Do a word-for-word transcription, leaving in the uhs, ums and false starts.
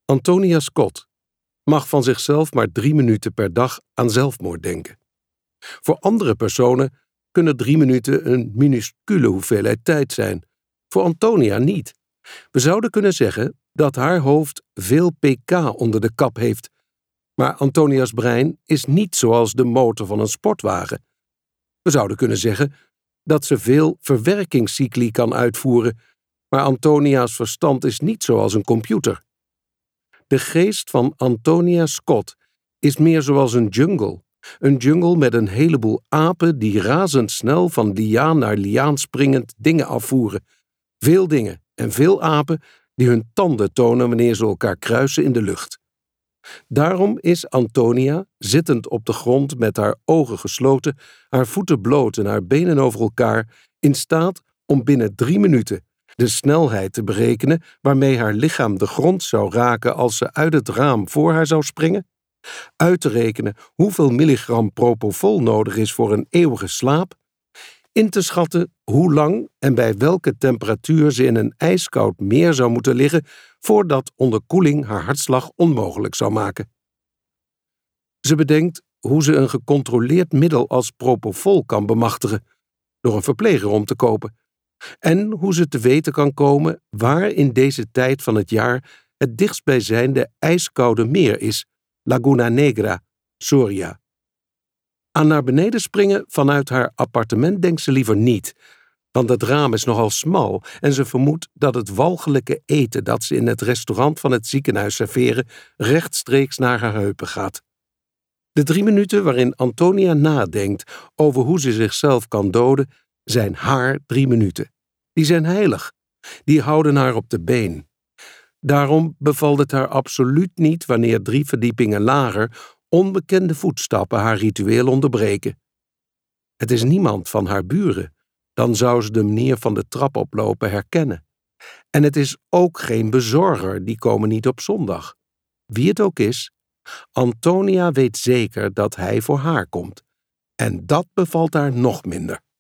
Antonia Scott mag van zichzelf maar drie minuten per dag aan zelfmoord denken. Voor andere personen kunnen drie minuten een minuscule hoeveelheid tijd zijn. Voor Antonia niet. We zouden kunnen zeggen dat haar hoofd veel pk onder de kap heeft. Maar Antonia's brein is niet zoals de motor van een sportwagen. We zouden kunnen zeggen dat ze veel verwerkingscycli kan uitvoeren, maar Antonia's verstand is niet zoals een computer. De geest van Antonia Scott is meer zoals een jungle. Een jungle met een heleboel apen die razendsnel van liaan naar liaan springend dingen afvoeren. Veel dingen en veel apen die hun tanden tonen wanneer ze elkaar kruisen in de lucht. Daarom is Antonia, zittend op de grond met haar ogen gesloten, haar voeten bloot en haar benen over elkaar, in staat om binnen drie minuten de snelheid te berekenen waarmee haar lichaam de grond zou raken als ze uit het raam voor haar zou springen, uit te rekenen hoeveel milligram propofol nodig is voor een eeuwige slaap, in te schatten hoe lang en bij welke temperatuur ze in een ijskoud meer zou moeten liggen voordat onderkoeling haar hartslag onmogelijk zou maken. Ze bedenkt hoe ze een gecontroleerd middel als propofol kan bemachtigen, door een verpleger om te kopen, en hoe ze te weten kan komen waar in deze tijd van het jaar het dichtstbijzijnde ijskoude meer is, Laguna Negra, Soria. Aan naar beneden springen vanuit haar appartement denkt ze liever niet, want het raam is nogal smal en ze vermoedt dat het walgelijke eten dat ze in het restaurant van het ziekenhuis serveren rechtstreeks naar haar heupen gaat. De drie minuten waarin Antonia nadenkt over hoe ze zichzelf kan doden, zijn haar drie minuten. Die zijn heilig. Die houden haar op de been. Daarom bevalt het haar absoluut niet wanneer drie verdiepingen lager onbekende voetstappen haar ritueel onderbreken. Het is niemand van haar buren, dan zou ze de meneer van de trap oplopen herkennen. En het is ook geen bezorger, die komen niet op zondag. Wie het ook is, Antonia weet zeker dat hij voor haar komt. En dat bevalt haar nog minder.